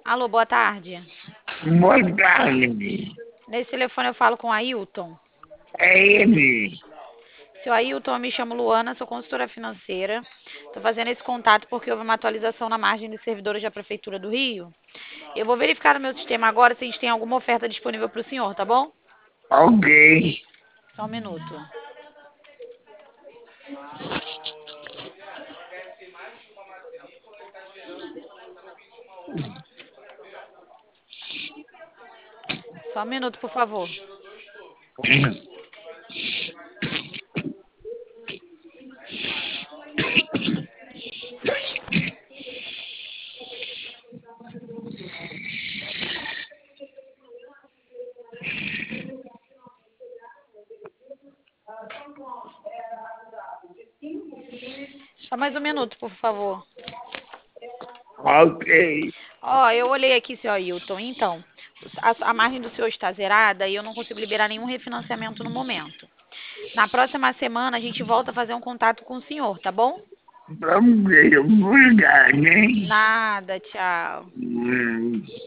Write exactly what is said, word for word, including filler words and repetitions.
Alô, boa tarde. Boa tarde. Nesse telefone eu falo com o Ailton. É ele. Seu Ailton, eu me chamo Luana, sou consultora financeira. Estou fazendo esse contato porque houve uma atualização na margem dos servidores da Prefeitura do Rio. Eu vou verificar no meu sistema agora se a gente tem alguma oferta disponível para o senhor, tá bom? Ok. Só um minuto. Só um minuto, por favor. Só mais um minuto, por favor. Ok. Ó, eu olhei aqui, seu Ailton. Então, a, a margem do senhor está zerada e eu não consigo liberar nenhum refinanciamento no momento. Na próxima semana, a gente volta a fazer um contato com o senhor, tá bom? Vamos ver. Obrigado, hein? Nada, tchau. Hum.